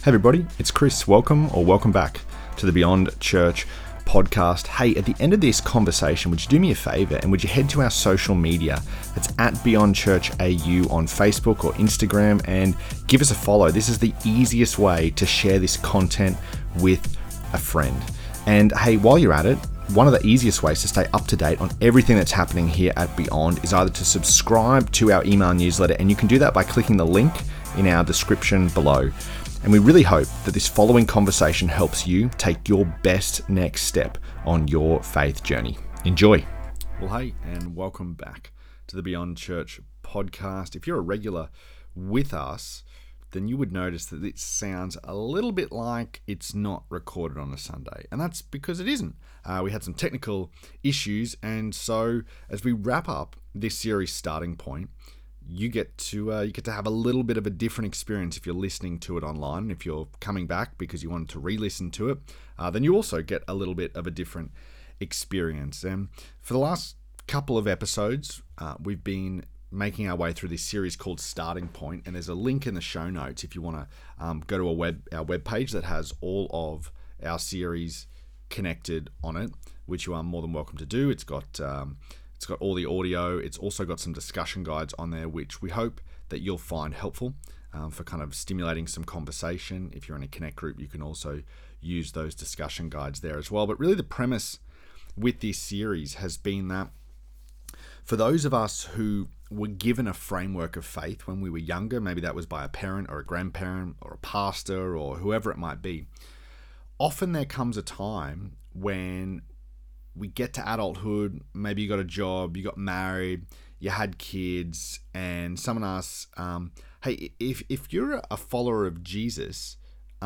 Hey everybody, it's Chris. Welcome back to the Beyond Church podcast. Hey, at the end of this conversation, would you do me a favor and would you head to our social media? It's at Beyond Church AU on Facebook or Instagram and give us a follow. This is the easiest way to share this content with a friend. And hey, while you're at it, one of the easiest ways to stay up to date on everything that's happening here at Beyond is either to subscribe to our email newsletter, and you can do that by clicking the link in our description below. And we really hope that this following conversation helps you take your best next step on your faith journey. Enjoy. Well, hey, and welcome back to the Beyond Church podcast. If you're a regular with us, then you would notice that it sounds a little bit like it's not recorded on a Sunday. And that's because it isn't. We had some technical issues. And so as we wrap up this series Starting Point, you get to have a little bit of a different experience if you're listening to it online. If you're coming back because you wanted to re-listen to it, then you also get a little bit of a different experience. And for the last couple of episodes, we've been making our way through this series called Starting Point, and there's a link in the show notes if you want to go to our web page that has all of our series connected on it, which you are more than welcome to do. It's got all the audio. It's also got some discussion guides on there, which we hope that you'll find helpful for kind of stimulating some conversation. If you're in a Connect group, you can also use those discussion guides there as well. But really the premise with this series has been that for those of us who were given a framework of faith when we were younger, maybe that was by a parent or a grandparent or a pastor or whoever it might be, often there comes a time when we get to adulthood, maybe you got a job, you got married, you had kids, and someone asks, hey, if you're a follower of Jesus,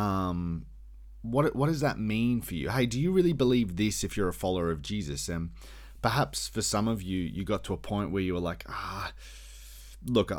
what does that mean for you? Hey, do you really believe this if you're a follower of Jesus? And perhaps for some of you, you got to a point where you were like, look,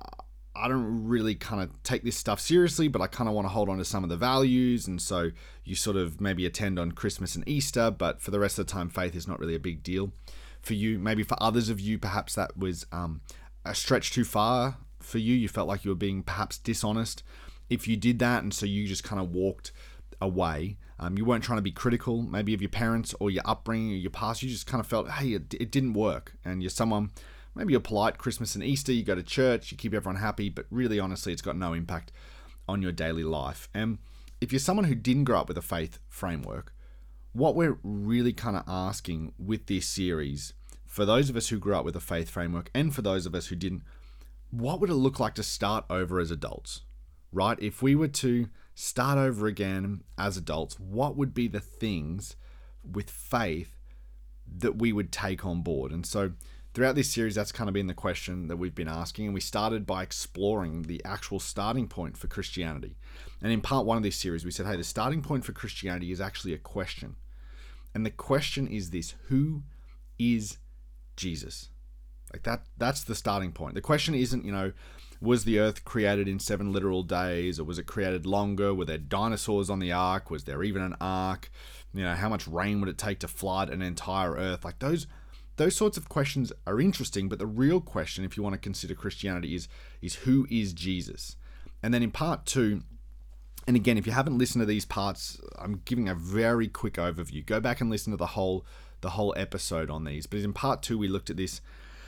I don't really kind of take this stuff seriously, but I kind of want to hold on to some of the values. And so you sort of maybe attend on Christmas and Easter, but for the rest of the time, faith is not really a big deal for you. Maybe for others of you, perhaps that was a stretch too far for you. You felt like you were being perhaps dishonest if you did that. And so you just kind of walked away. You weren't trying to be critical, maybe of your parents or your upbringing or your past. You just kind of felt, hey, it didn't work. And you're someone, maybe you're polite Christmas and Easter, you go to church, you keep everyone happy, but really, honestly, it's got no impact on your daily life. And if you're someone who didn't grow up with a faith framework, what we're really kind of asking with this series, for those of us who grew up with a faith framework and for those of us who didn't, what would it look like to start over as adults, right? If we were to start over again as adults, what would be the things with faith that we would take on board? And so throughout this series, that's kind of been the question that we've been asking, and we started by exploring the actual starting point for Christianity. And in part one of this series, we said, hey, the starting point for Christianity is actually a question. And the question is this: who is Jesus? Like that's the starting point. The question isn't, was the earth created in 7 literal days, or was it created longer? Were there dinosaurs on the ark? Was there even an ark? How much rain would it take to flood an entire earth? Like those sorts of questions are interesting, but the real question, if you want to consider Christianity, is who is Jesus? And then in part 2, and again, if you haven't listened to these parts, I'm giving a very quick overview. Go back and listen to the whole episode on these. But in part 2, we looked at this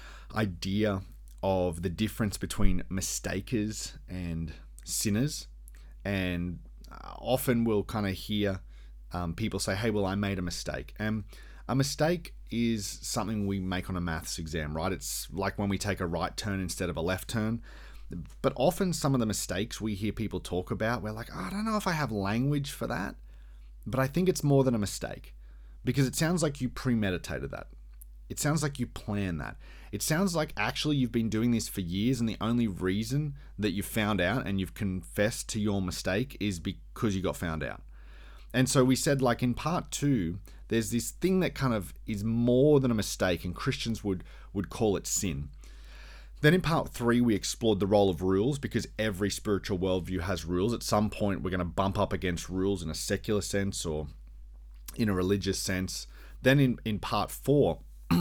idea of the difference between mistakers and sinners. And often we'll kind of hear people say, hey, well, I made a mistake. And a mistake is something we make on a maths exam, right? It's like when we take a right turn instead of a left turn. But often some of the mistakes we hear people talk about, we're like, I don't know if I have language for that, but I think it's more than a mistake, because it sounds like you premeditated that. It sounds like you planned that. It sounds like actually you've been doing this for years, and the only reason that you found out and you've confessed to your mistake is because you got found out. And so we said, like in part 2, there's this thing that kind of is more than a mistake, and Christians would call it sin. Then in part 3, we explored the role of rules, because every spiritual worldview has rules. At some point, we're going to bump up against rules in a secular sense or in a religious sense. Then in part 4,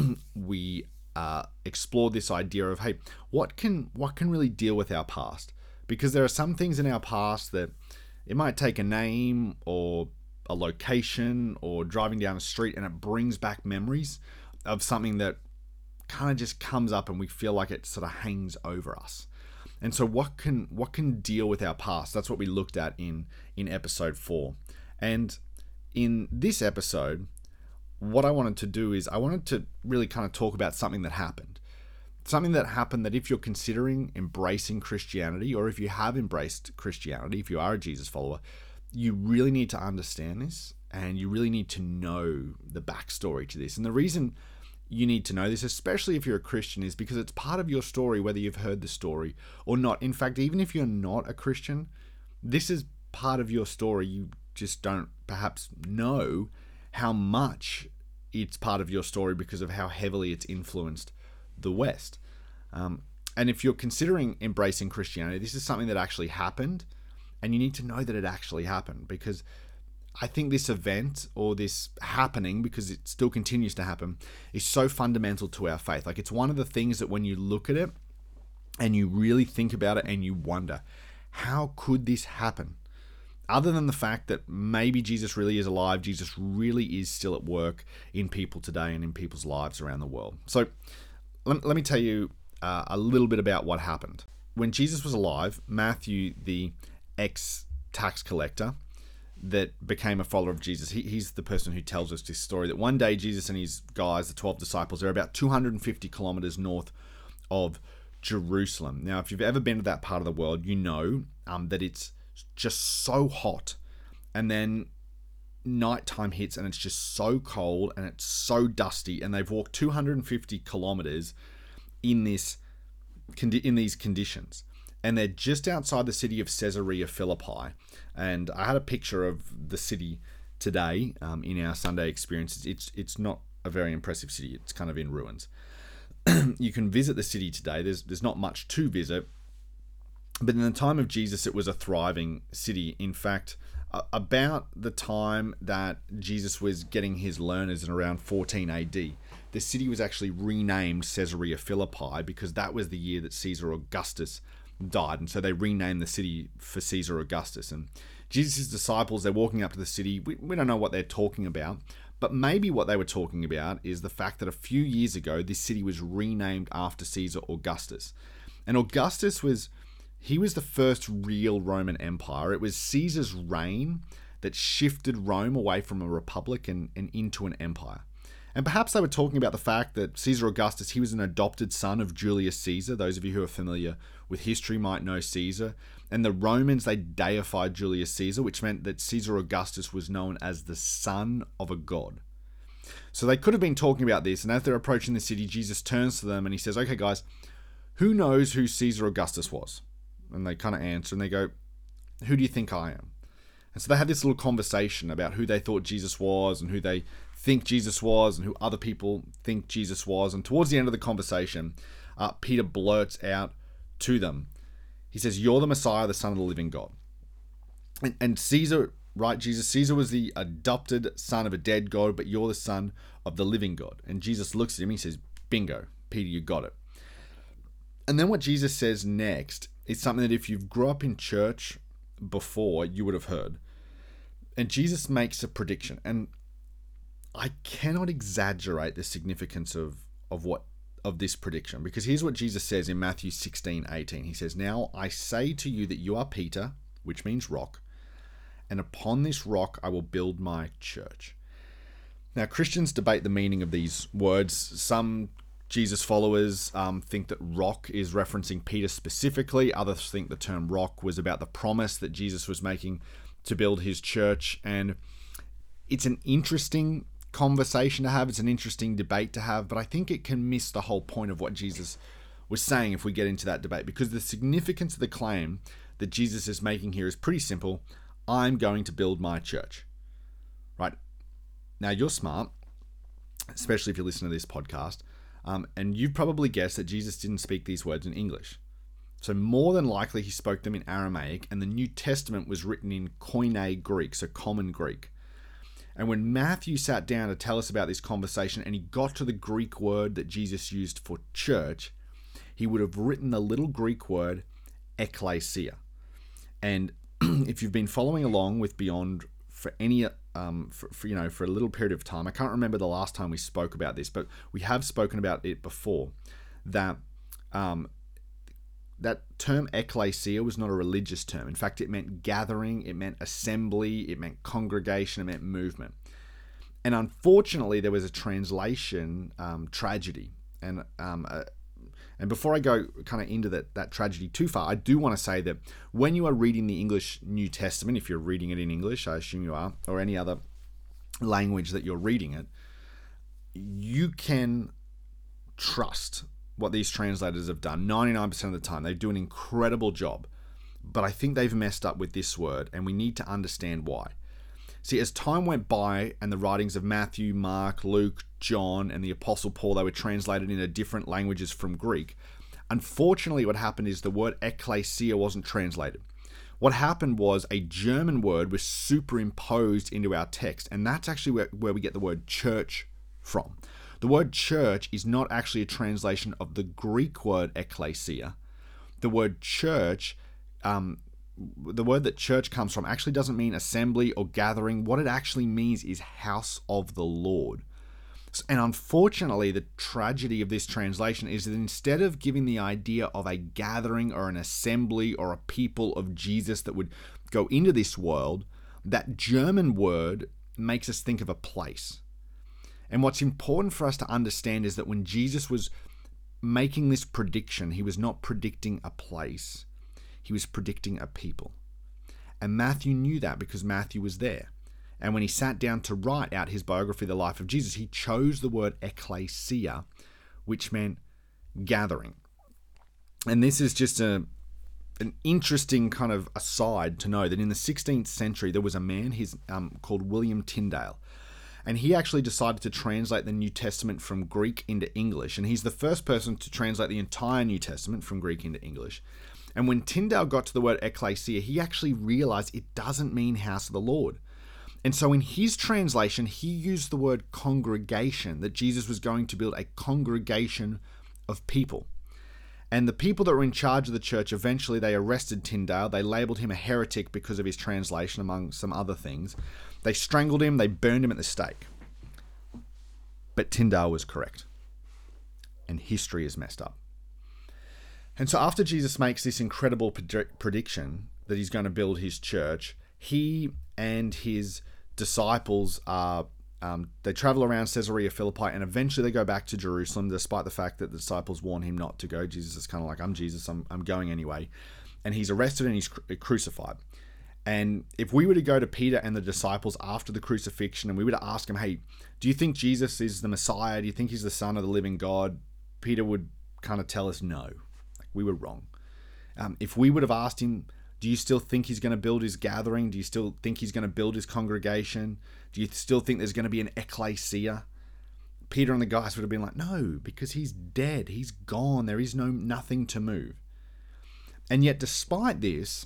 we explored this idea of, hey, what can really deal with our past? Because there are some things in our past that It might take a name or a location or driving down a street, and it brings back memories of something that kind of just comes up and we feel like it sort of hangs over us. And so what can deal with our past? That's what we looked at in episode 4. And in this episode, what I wanted to do is I wanted to really kind of talk about something that happened. Something that happened that if you're considering embracing Christianity, or if you have embraced Christianity, if you are a Jesus follower, you really need to understand this, and you really need to know the backstory to this. And the reason you need to know this, especially if you're a Christian, is because it's part of your story, whether you've heard the story or not. In fact, even if you're not a Christian, this is part of your story. You just don't perhaps know how much it's part of your story because of how heavily it's influenced the West. And if you're considering embracing Christianity, this is something that actually happened, and you need to know that it actually happened, because I think this event, or this happening, because it still continues to happen, is so fundamental to our faith. Like, it's one of the things that when you look at it and you really think about it and you wonder, how could this happen? Other than the fact that maybe Jesus really is alive, Jesus really is still at work in people today and in people's lives around the world. So let me tell you a little bit about what happened. When Jesus was alive, Matthew, the ex-tax collector that became a follower of Jesus, he's the person who tells us this story, that one day Jesus and his guys, the 12 disciples, are about 250 kilometers north of Jerusalem. Now, if you've ever been to that part of the world, you know that it's just so hot, and then nighttime hits and it's just so cold and it's so dusty, and they've walked 250 kilometers in these conditions, and they're just outside the city of Caesarea Philippi. And I had a picture of the city today in our Sunday experience. It's not a very impressive city. It's kind of in ruins. You can visit the city today. There's not much to visit, but in the time of Jesus, it was a thriving city. In fact, about the time that Jesus was getting his learners in around 14 AD, the city was actually renamed Caesarea Philippi, because that was the year that Caesar Augustus died, and so they renamed the city for Caesar Augustus. And Jesus' disciples, they're walking up to the city. We don't know what they're talking about, but maybe what they were talking about is the fact that a few years ago, this city was renamed after Caesar Augustus. And Augustus was the first real Roman Empire. It was Caesar's reign that shifted Rome away from a republic and into an empire. And perhaps they were talking about the fact that Caesar Augustus, he was an adopted son of Julius Caesar. Those of you who are familiar with history might know Caesar. And the Romans, they deified Julius Caesar, which meant that Caesar Augustus was known as the son of a god. So they could have been talking about this, and as they're approaching the city, Jesus turns to them and he says, "Okay, guys, who knows who Caesar Augustus was?" And they kind of answer, and they go, "Who do you think I am?" And so they had this little conversation about who they thought Jesus was, and who they think Jesus was, and who other people think Jesus was. And towards the end of the conversation, Peter blurts out to them, he says, "You're the Messiah, the Son of the living God." And Caesar, right, Jesus, Caesar was the adopted son of a dead God, but you're the son of the living God. And Jesus looks at him and he says, "Bingo, Peter, you got it." And then what Jesus says next is something that if you've grew up in church before, you would have heard. And Jesus makes a prediction. And I cannot exaggerate the significance of this prediction, because here's what Jesus says in Matthew 16:18. He says, "Now I say to you that you are Peter," which means rock, "and upon this rock I will build my church." Now, Christians debate the meaning of these words. Some Jesus followers think that rock is referencing Peter specifically. Others think the term rock was about the promise that Jesus was making to build his church. And it's an interesting conversation to have. It's an interesting debate to have, but I think it can miss the whole point of what Jesus was saying if we get into that debate, because the significance of the claim that Jesus is making here is pretty simple. I'm going to build my church. Right? Now, you're smart, especially if you listen to this podcast, and you've probably guessed that Jesus didn't speak these words in English. So more than likely he spoke them in Aramaic, and the New Testament was written in Koine Greek, so common Greek. And when Matthew sat down to tell us about this conversation and he got to the Greek word that Jesus used for church, he would have written the little Greek word ekklesia. And if you've been following along with Beyond for any for a little period of time, I can't remember the last time we spoke about this, but we have spoken about it before, that that term ecclesia was not a religious term. In fact, it meant gathering, it meant assembly, it meant congregation, it meant movement. And unfortunately, there was a translation tragedy. And before I go kind of into that tragedy too far, I do want to say that when you are reading the English New Testament, if you're reading it in English, I assume you are, or any other language that you're reading it, you can trust what these translators have done. 99% of the time, they do an incredible job. But I think they've messed up with this word, and we need to understand why. See, as time went by and the writings of Matthew, Mark, Luke, John, and the Apostle Paul, they were translated into different languages from Greek. Unfortunately, what happened is the word ecclesia wasn't translated. What happened was a German word was superimposed into our text, and that's actually where we get the word church from. The word church is not actually a translation of the Greek word ecclesia. The word church, the word that church comes from actually doesn't mean assembly or gathering. What it actually means is house of the Lord. And unfortunately, the tragedy of this translation is that instead of giving the idea of a gathering or an assembly or a people of Jesus that would go into this world, that German word makes us think of a place. And what's important for us to understand is that when Jesus was making this prediction, he was not predicting a place. He was predicting a people. And Matthew knew that because Matthew was there. And when he sat down to write out his biography, The Life of Jesus, he chose the word ecclesia, which meant gathering. And this is just an interesting kind of aside to know that in the 16th century, there was a man called William Tyndale. And he actually decided to translate the New Testament from Greek into English. And he's the first person to translate the entire New Testament from Greek into English. And when Tyndale got to the word ecclesia, he actually realized it doesn't mean house of the Lord. And so in his translation, he used the word congregation, that Jesus was going to build a congregation of people. And the people that were in charge of the church, eventually they arrested Tyndale. They labeled him a heretic because of his translation, among some other things. They strangled him, they burned him at the stake. But Tyndale was correct. And history is messed up. And so after Jesus makes this incredible prediction that he's going to build his church, he and his disciples they travel around Caesarea Philippi, and eventually they go back to Jerusalem, despite the fact that the disciples warn him not to go. Jesus is kind of like, I'm Jesus, I'm going anyway. And he's arrested and he's crucified. And if we were to go to Peter and the disciples after the crucifixion and we were to ask him, hey, do you think Jesus is the Messiah? Do you think he's the Son of the living God? Peter would kind of tell us no. Like, we were wrong. If we would have asked him, do you still think he's going to build his gathering? Do you still think he's going to build his congregation? Do you still think there's going to be an ecclesia? Peter and the guys would have been like, no, because he's dead. He's gone. There is nothing to move. And yet, despite this,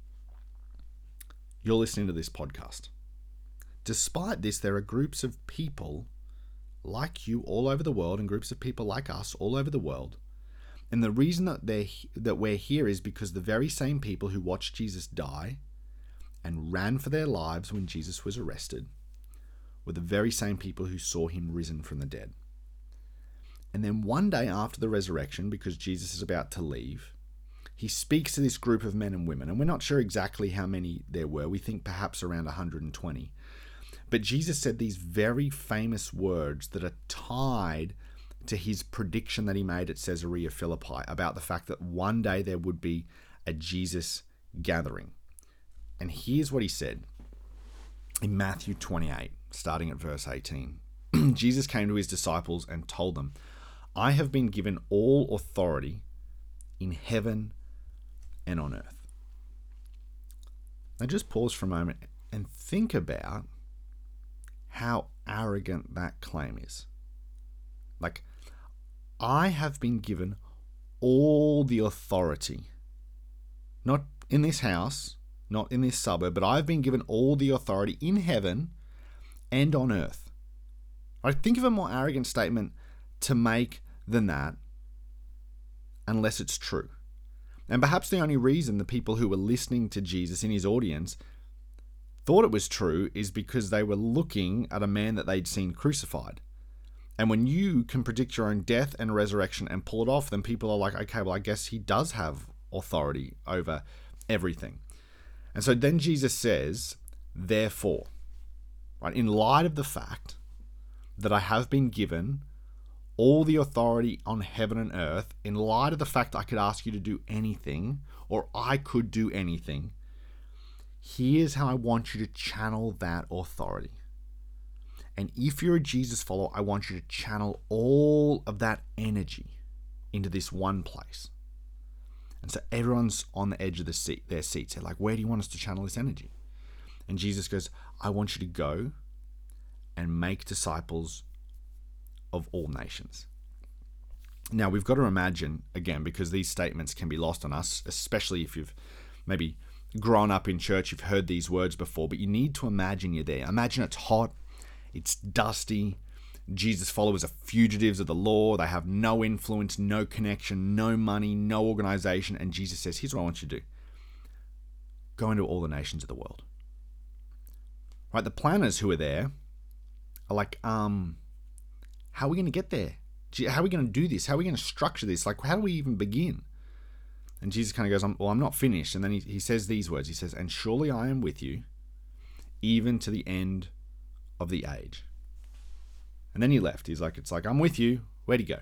you're listening to this podcast. Despite this, there are groups of people like you all over the world and groups of people like us all over the world. And the reason that we're here is because the very same people who watched Jesus die and ran for their lives when Jesus was arrested were the very same people who saw him risen from the dead. And then one day after the resurrection, because Jesus is about to leave, he speaks to this group of men and women, and we're not sure exactly how many there were. We think perhaps around 120. But Jesus said these very famous words that are tied to his prediction that he made at Caesarea Philippi about the fact that one day there would be a Jesus gathering. And here's what he said in Matthew 28, starting at verse 18. Jesus came to his disciples and told them, I have been given all authority in heaven and on earth. Now just pause for a moment and think about how arrogant that claim is. Like, I have been given all the authority, not in this house, not in this suburb, but I've been given all the authority in heaven and on earth. I think of a more arrogant statement to make than that, unless it's true. And perhaps the only reason the people who were listening to Jesus in his audience thought it was true is because they were looking at a man that they'd seen crucified. And when you can predict your own death and resurrection and pull it off, then people are like, okay, well, I guess he does have authority over everything. And so then Jesus says, therefore, right, in light of the fact that I have been given all the authority on heaven and earth, in light of the fact I could ask you to do anything, or I could do anything, here's how I want you to channel that authority. And if you're a Jesus follower, I want you to channel all of that energy into this one place. And so everyone's on the edge of their seats. They're like, where do you want us to channel this energy? And Jesus goes, I want you to go and make disciples of all nations. Now, we've got to imagine, again, because these statements can be lost on us, especially if you've maybe grown up in church, you've heard these words before, but you need to imagine you're there. Imagine it's hot, it's dusty, Jesus' followers are fugitives of the law, they have no influence, no connection, no money, no organization, and Jesus says, here's what I want you to do. Go into all the nations of the world. Right, the planners who are there are like, how are we going to get there? How are we going to do this? How are we going to structure this? Like, how do we even begin? And Jesus kind of goes, I'm not finished. And then he says these words. He says, and surely I am with you, even to the end of the age. And then he left. He's like, I'm with you. Where'd he go?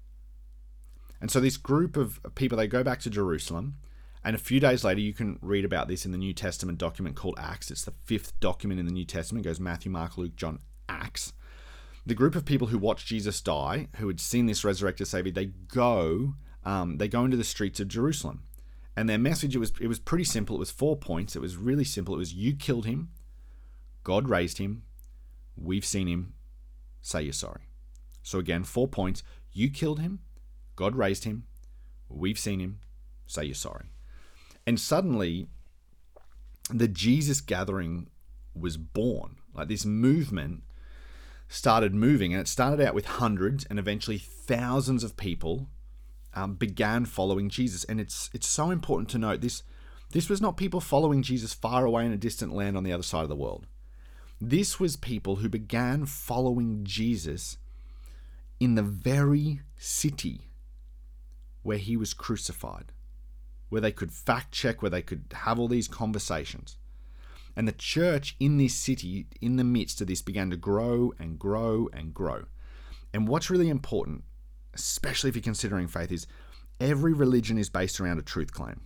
And so this group of people, they go back to Jerusalem. And a few days later, you can read about this in the New Testament document called Acts. It's the 5th document in the New Testament. It goes Matthew, Mark, Luke, John, Acts. The group of people who watched Jesus die, who had seen this resurrected Savior, they go into the streets of Jerusalem. And their message, it was pretty simple. It was 4 points. It was really simple. It was, you killed him. God raised him. We've seen him. Say you're sorry. So again, 4 points. You killed him. God raised him. We've seen him. Say you're sorry. And suddenly, the Jesus gathering was born. Like, this movement started moving, and it started out with hundreds and eventually thousands of people began following Jesus. And it's so important to note this was not people following Jesus far away in a distant land on the other side of the world. This was people who began following Jesus in the very city where he was crucified, where they could fact check, where they could have all these conversations. And the church in this city, in the midst of this, began to grow and grow and grow. And what's really important, especially if you're considering faith, is every religion is based around a truth claim.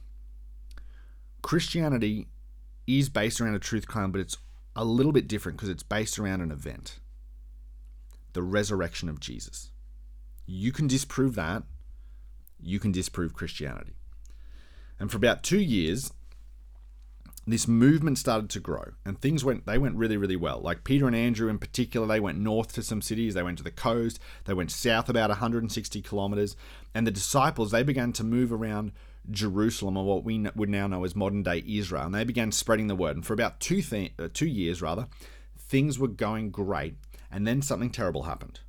Christianity is based around a truth claim, but it's a little bit different because it's based around an event. The resurrection of Jesus. You can disprove that. You can disprove Christianity. And for about 2 years, this movement started to grow, and things went really, really well. Like Peter and Andrew in particular, they went north to some cities, they went to the coast, they went south about 160 kilometers, and the disciples, they began to move around Jerusalem, or what we would now know as modern day Israel, and they began spreading the word. And for about 2 years, things were going great, and then something terrible happened.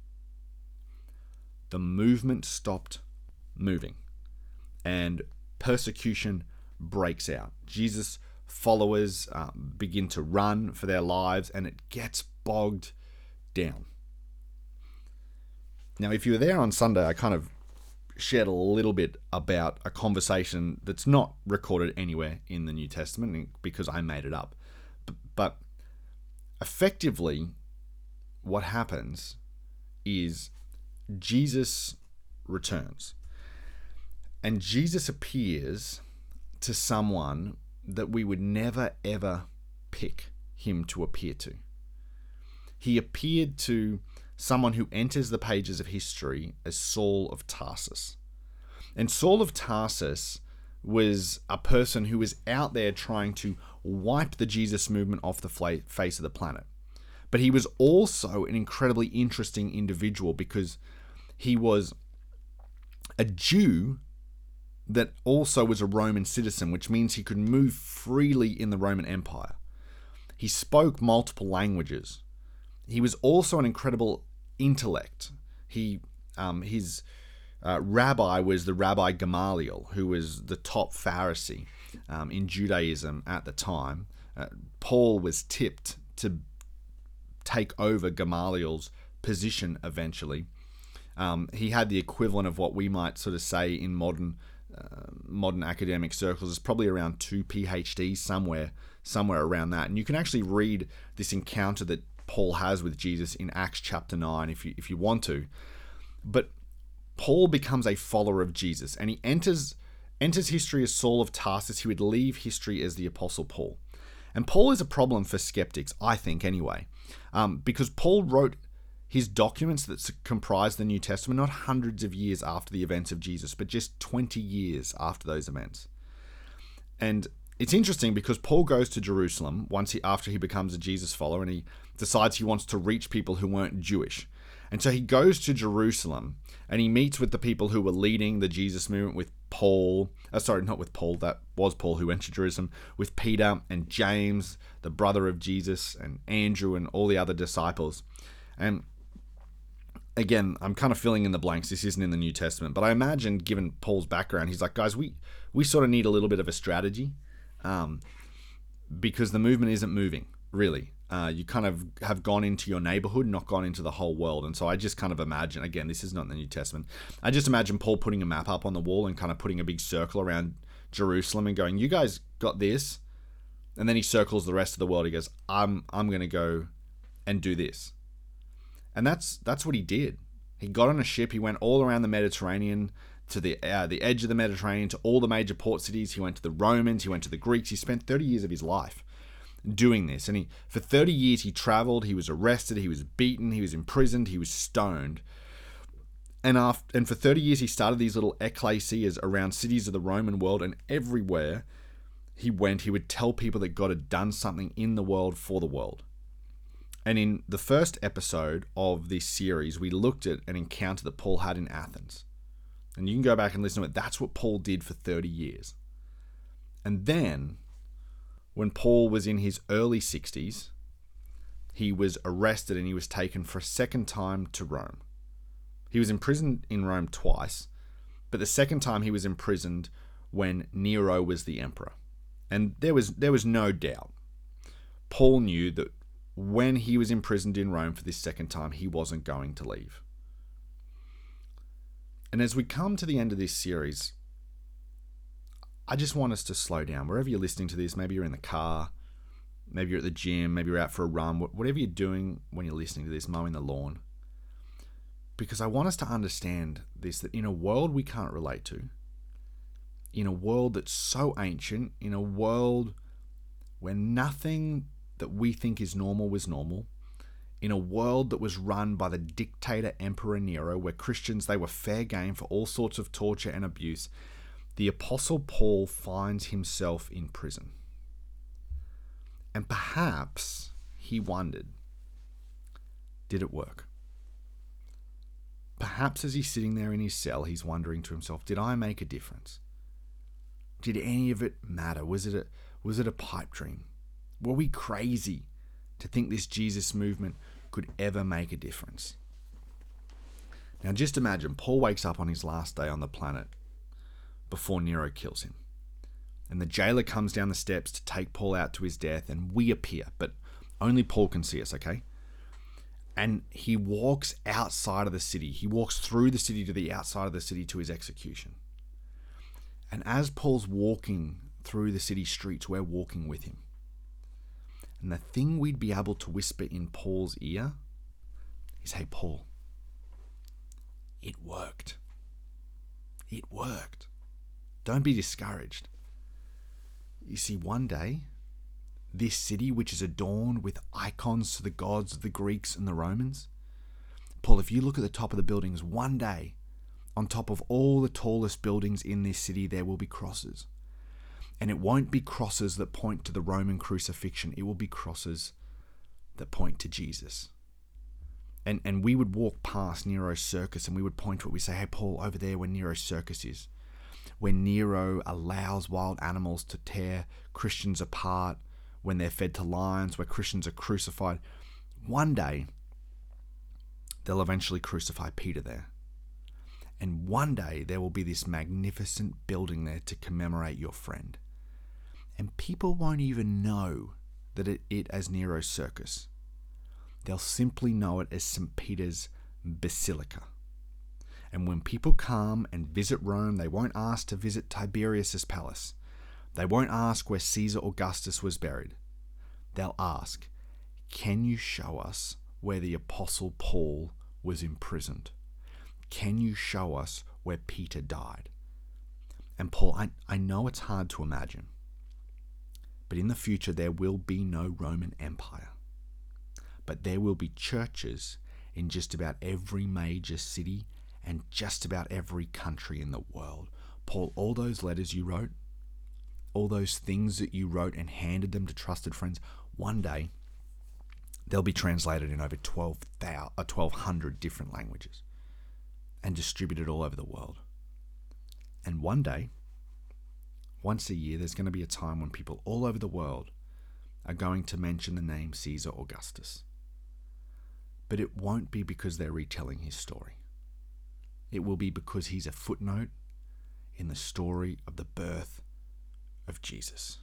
The movement stopped moving, and persecution breaks out. Jesus' followers begin to run for their lives, and it gets bogged down. Now, if you were there on Sunday, I kind of shared a little bit about a conversation that's not recorded anywhere in the New Testament because I made it up. But effectively, what happens is Jesus returns. And Jesus appears to someone that we would never, ever pick him to appear to. He appeared to someone who enters the pages of history as Saul of Tarsus. And Saul of Tarsus was a person who was out there trying to wipe the Jesus movement off the face of the planet. But he was also an incredibly interesting individual because he was a Jew that also was a Roman citizen, which means he could move freely in the Roman Empire. He spoke multiple languages. He was also an incredible intellect. His rabbi was the Rabbi Gamaliel, who was the top Pharisee in Judaism at the time. Paul was tipped to take over Gamaliel's position eventually. He had the equivalent of what we might sort of say in modern academic circles is probably around 2 PhDs, somewhere around that. And you can actually read this encounter that Paul has with Jesus in Acts chapter 9 if you want to. But Paul becomes a follower of Jesus, and he enters history as Saul of Tarsus. He would leave history as the Apostle Paul. And Paul is a problem for skeptics, I think, anyway, because Paul wrote his documents that comprise the New Testament not hundreds of years after the events of Jesus, but just 20 years after those events. And it's interesting because Paul goes to Jerusalem after he becomes a Jesus follower, and he decides he wants to reach people who weren't Jewish. And so he goes to Jerusalem and he meets with the people who were leading the Jesus movement with Paul. Not with Paul, that was Paul who went to Jerusalem, with Peter and James, the brother of Jesus, and Andrew and all the other disciples. And again, I'm kind of filling in the blanks. This isn't in the New Testament, but I imagine, given Paul's background, he's like, guys, we sort of need a little bit of a strategy because the movement isn't moving, really. You kind of have gone into your neighborhood, not gone into the whole world. And so I just kind of imagine, again, this is not in the New Testament, I just imagine Paul putting a map up on the wall and kind of putting a big circle around Jerusalem and going, you guys got this. And then he circles the rest of the world. He goes, I'm going to go and do this. And that's what he did. He got on a ship. He went all around the Mediterranean, to the edge of the Mediterranean, to all the major port cities. He went to the Romans. He went to the Greeks. He spent 30 years of his life doing this. And for 30 years he traveled, he was arrested, he was beaten, he was imprisoned, he was stoned. And for 30 years he started these little ecclesias around cities of the Roman world, and everywhere he went, he would tell people that God had done something in the world for the world. And in the first episode of this series, we looked at an encounter that Paul had in Athens. And you can go back and listen to it. That's what Paul did for 30 years. And then, when Paul was in his early 60s, he was arrested and he was taken for a second time to Rome. He was imprisoned in Rome twice, but the second time he was imprisoned when Nero was the emperor. And there was no doubt. Paul knew that when he was imprisoned in Rome for this second time, he wasn't going to leave. And as we come to the end of this series, I just want us to slow down. Wherever you're listening to this, maybe you're in the car, maybe you're at the gym, maybe you're out for a run, whatever you're doing when you're listening to this, mowing the lawn. Because I want us to understand this, that in a world we can't relate to, in a world that's so ancient, in a world where nothing that we think is normal was normal, in a world that was run by the dictator Emperor Nero, where Christians, they were fair game for all sorts of torture and abuse, the Apostle Paul finds himself in prison. And perhaps he wondered, did it work? Perhaps as he's sitting there in his cell, he's wondering to himself, did I make a difference? Did any of it matter? Was it a pipe dream? Were we crazy to think this Jesus movement could ever make a difference? Now just imagine, Paul wakes up on his last day on the planet before Nero kills him. And the jailer comes down the steps to take Paul out to his death, and we appear, but only Paul can see us, okay? And he walks outside of the city. He walks through the city to the outside of the city to his execution. And as Paul's walking through the city streets, we're walking with him. And the thing we'd be able to whisper in Paul's ear is, hey, Paul, it worked. It worked. Don't be discouraged. You see, one day, this city, which is adorned with icons to the gods of the Greeks and the Romans, Paul, if you look at the top of the buildings, one day, on top of all the tallest buildings in this city, there will be crosses. And it won't be crosses that point to the Roman crucifixion. It will be crosses that point to Jesus. And we would walk past Nero's circus and we would point to it. We say, hey, Paul, over there where Nero's circus is, where Nero allows wild animals to tear Christians apart when they're fed to lions, where Christians are crucified. One day, they'll eventually crucify Peter there. And one day there will be this magnificent building there to commemorate your friend. And people won't even know that it as Nero's Circus. They'll simply know it as St. Peter's Basilica. And when people come and visit Rome, they won't ask to visit Tiberius's palace. They won't ask where Caesar Augustus was buried. They'll ask, can you show us where the Apostle Paul was imprisoned? Can you show us where Peter died? And Paul, I know it's hard to imagine, but in the future there will be no Roman Empire. But there will be churches in just about every major city and just about every country in the world. Paul, all those letters you wrote, all those things that you wrote and handed them to trusted friends, one day they'll be translated in over 1,200 different languages and distributed all over the world. And one day, once a year, there's going to be a time when people all over the world are going to mention the name Caesar Augustus. But it won't be because they're retelling his story. It will be because he's a footnote in the story of the birth of Jesus.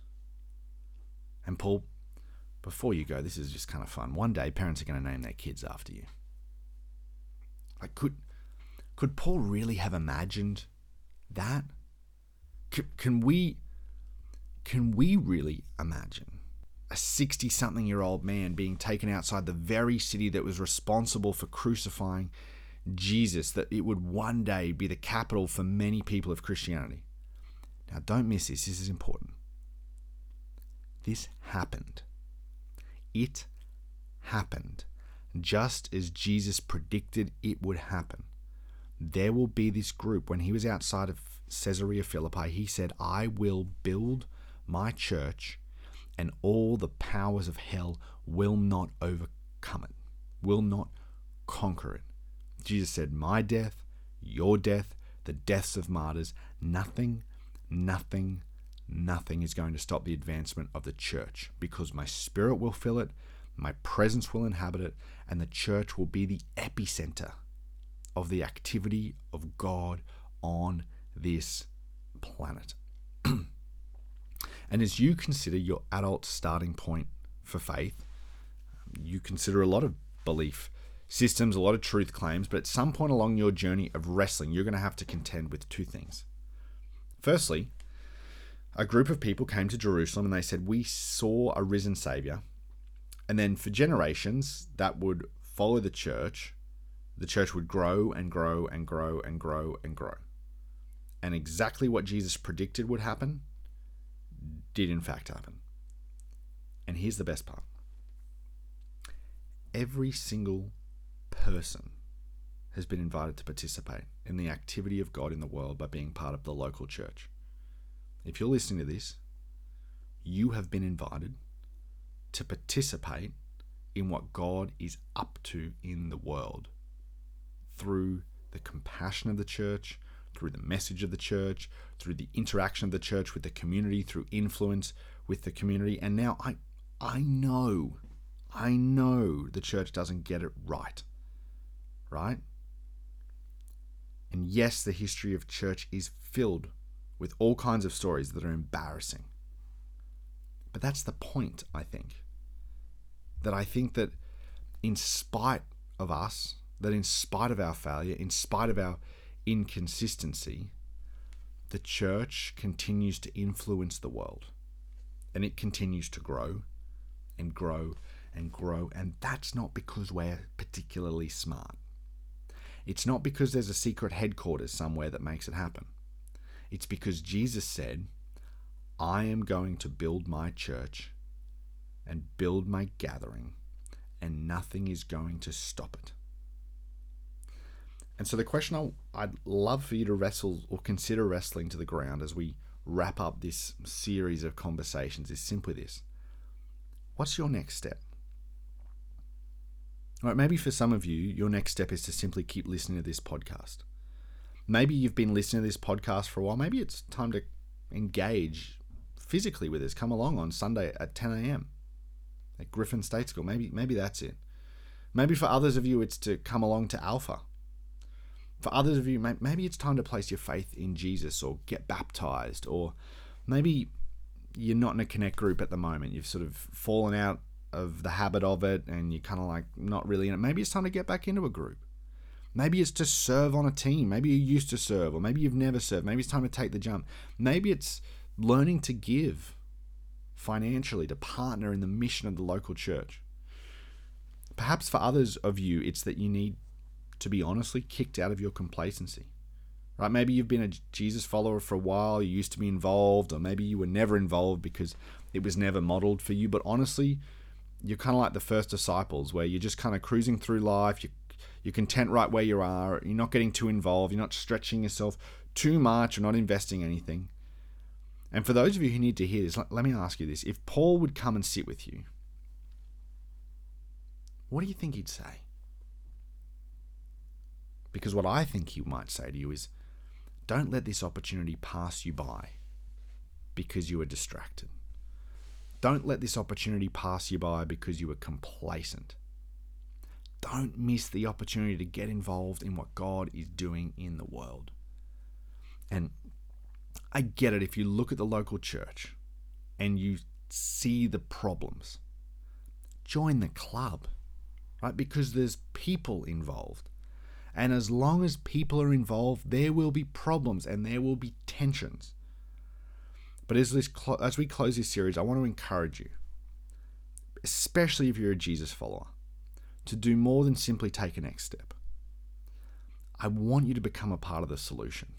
And Paul, before you go, this is just kind of fun. One day, parents are going to name their kids after you. Like, could Paul really have imagined that? Can we really imagine a 60-something-year-old man being taken outside the very city that was responsible for crucifying Jesus, that it would one day be the capital for many people of Christianity? Now, don't miss this. This is important. This happened. It happened just as Jesus predicted it would happen. There will be this group. When he was outside of Caesarea Philippi, he said, I will build my church and all the powers of hell will not overcome it, will not conquer it. Jesus said, my death, your death, the deaths of martyrs, nothing is going to stop the advancement of the church, because my spirit will fill it, my presence will inhabit it, and the church will be the epicenter of the activity of God on this planet. And as you consider your adult starting point for faith, you consider a lot of belief systems, a lot of truth claims, but at some point along your journey of wrestling, you're going to have to contend with two things. Firstly, a group of people came to Jerusalem and they said, we saw a risen Savior. And then for generations, that would follow the church. The church would grow and grow and grow and grow and grow. And exactly what Jesus predicted would happen did in fact happen. And here's the best part. Every single person has been invited to participate in the activity of God in the world by being part of the local church. If you're listening to this, you have been invited to participate in what God is up to in the world through the compassion of the church, through the message of the church, through the interaction of the church with the community, through influence with the community. And now I know the church doesn't get it right? And yes, the history of church is filled with all kinds of stories that are embarrassing. But that's the point, I think. That I think that in spite of us, that in spite of our failure, in spite of our inconsistency, the church continues to influence the world. And it continues to grow and grow and grow. And that's not because we're particularly smart. It's not because there's a secret headquarters somewhere that makes it happen. It's because Jesus said, I am going to build my church and build my gathering, and nothing is going to stop it. And so the question I'd love for you to wrestle or consider wrestling to the ground as we wrap up this series of conversations is simply this. What's your next step? All right, maybe for some of you, your next step is to simply keep listening to this podcast. Maybe you've been listening to this podcast for a while. Maybe it's time to engage physically with us. Come along on Sunday at 10 a.m. at Griffin State School. Maybe that's it. Maybe for others of you, it's to come along to Alpha. For others of you, maybe it's time to place your faith in Jesus or get baptized, or maybe you're not in a connect group at the moment. You've sort of fallen out of the habit of it and you're kind of like not really in it. Maybe it's time to get back into a group. Maybe it's to serve on a team. Maybe you used to serve, or maybe you've never served. Maybe it's time to take the jump. Maybe it's learning to give financially, to partner in the mission of the local church. Perhaps for others of you, it's that you need to be honestly kicked out of your complacency. Right? Maybe you've been a Jesus follower for a while, you used to be involved, or maybe you were never involved because it was never modeled for you. But honestly, you're kind of like the first disciples, where you're just kind of cruising through life. You're content right where you are. You're not getting too involved. You're not stretching yourself too much or not investing anything. And for those of you who need to hear this, let me ask you this. If Paul would come and sit with you, what do you think he'd say? Because what I think he might say to you is, don't let this opportunity pass you by because you are distracted. Don't let this opportunity pass you by because you are complacent. Don't miss the opportunity to get involved in what God is doing in the world. And I get it, if you look at the local church and you see the problems, join the club, right? Because there's people involved. And as long as people are involved, there will be problems and there will be tensions. But as we close this series, I want to encourage you, especially if you're a Jesus follower, to do more than simply take a next step. I want you to become a part of the solution.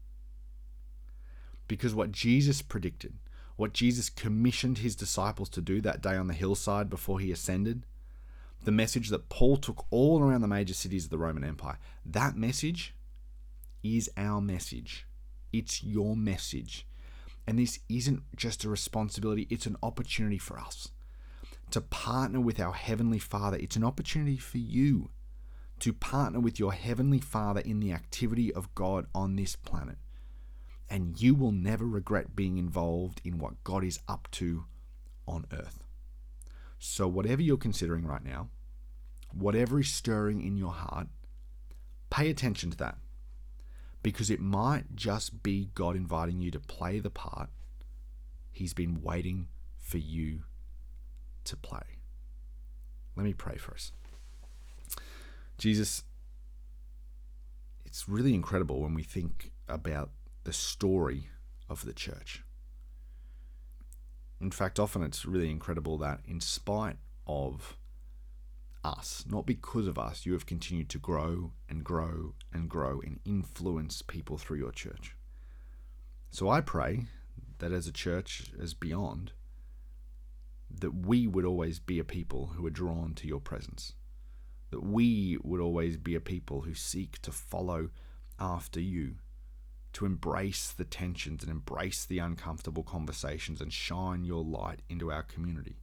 Because what Jesus predicted, what Jesus commissioned his disciples to do that day on the hillside before he ascended, the message that Paul took all around the major cities of the Roman Empire, that message is our message. It's your message. And this isn't just a responsibility, it's an opportunity for us to partner with our Heavenly Father. It's an opportunity for you to partner with your Heavenly Father in the activity of God on this planet. And you will never regret being involved in what God is up to on earth. So whatever you're considering right now, whatever is stirring in your heart, pay attention to that. Because it might just be God inviting you to play the part he's been waiting for you to play. Let me pray for us. Jesus, it's really incredible when we think about the story of the church. In fact, often it's really incredible that in spite of us, not because of us, you have continued to grow and grow and grow and influence people through your church. So I pray that as a church, as Beyond, that we would always be a people who are drawn to your presence. That we would always be a people who seek to follow after you, to embrace the tensions and embrace the uncomfortable conversations and shine your light into our community.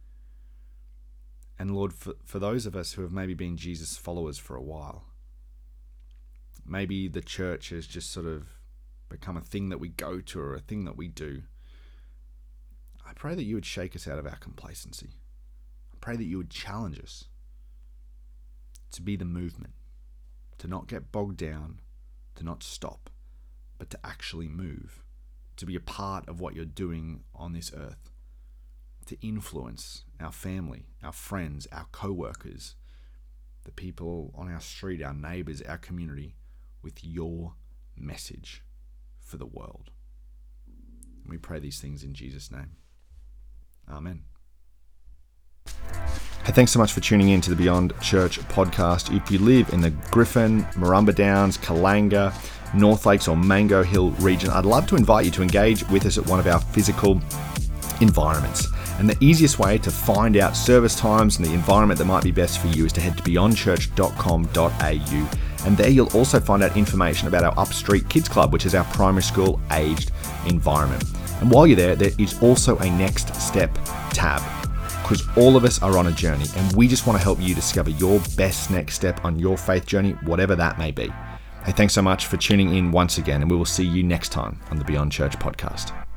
And Lord, for those of us who have maybe been Jesus followers for a while, maybe the church has just sort of become a thing that we go to or a thing that we do, I pray that you would shake us out of our complacency. I pray that you would challenge us to be the movement, to not get bogged down, to not stop, but to actually move, to be a part of what you're doing on this earth, to influence our family, our friends, our co-workers, the people on our street, our neighbors, our community, with your message for the world. And we pray these things in Jesus' name. Amen. Hey, thanks so much for tuning in to the Beyond Church podcast. If you live in the Griffin, Marumba Downs, Kalanga, North Lakes or Mango Hill region, I'd love to invite you to engage with us at one of our physical environments. And the easiest way to find out service times and the environment that might be best for you is to head to beyondchurch.com.au. And there you'll also find out information about our Upstreet Kids Club, which is our primary school aged environment. And while you're there, there is also a next step tab, because all of us are on a journey and we just want to help you discover your best next step on your faith journey, whatever that may be. Hey, thanks so much for tuning in once again, and we will see you next time on the Beyond Church podcast.